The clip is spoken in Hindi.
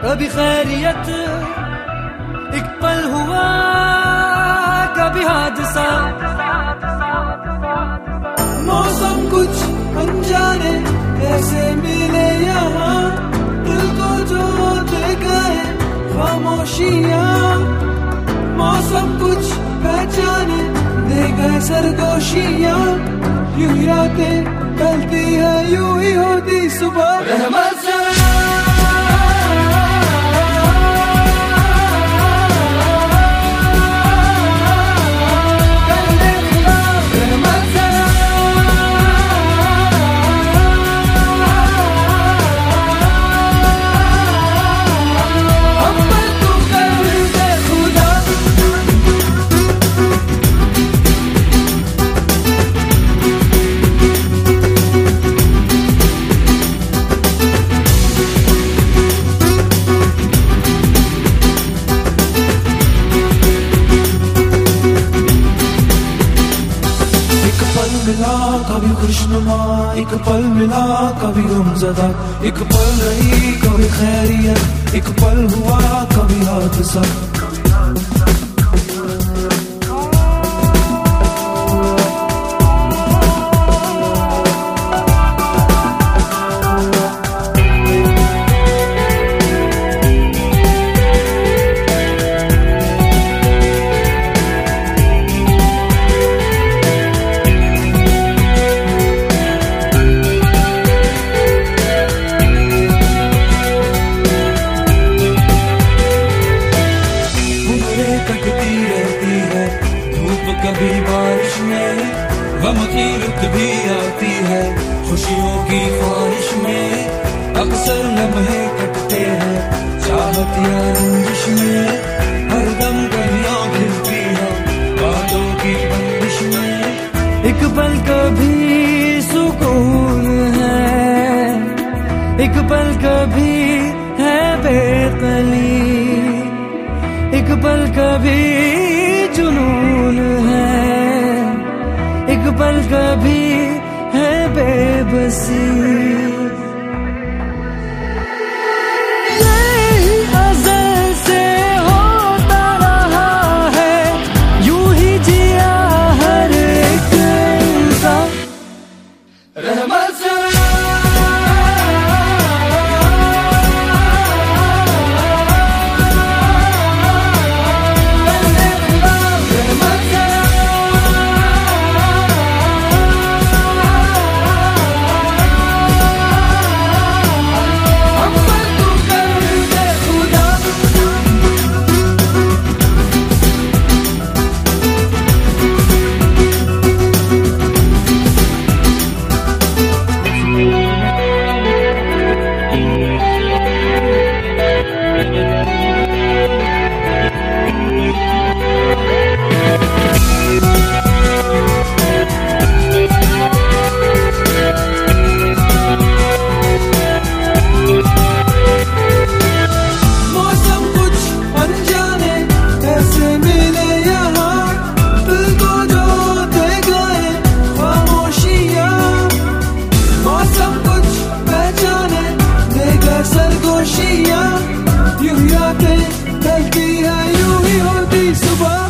कभी खैरियत एक पल हुआ, कभी हादसा। मौसम कुछ अनजाने कैसे मिले यहाँ, दिल को जो दे गए खामोशियाँ। मौसम कुछ पहचाने दे गए सरगोशियाँ, यूं ही रातें ढलती है यूं ही होती सुबह। रहमत से मिला कभी खुशनुमा, एक पल मिला कभी गमज़दा। एक पल रही कभी खैरियत, एक पल हुआ कभी हादसा। कभी बारिश में गम की रुत भी आती है, खुशियों की ख्वाहिश में अक्सर लम्हे कटते हैं। चाहत या रंजिश में हर दम कलियां खिलती हैं, बातों की बंदिश में एक पल कभी सुकून है, एक पल कभी है बेकली, एक पल कभी जुनून है, एक पल कभी है बेबसी। यही अज़ल से होता रहा है, यूं ही जिया हर एक इंसान। रहमत से यूं ही रातें ढलती है यूं ही होती सुबह।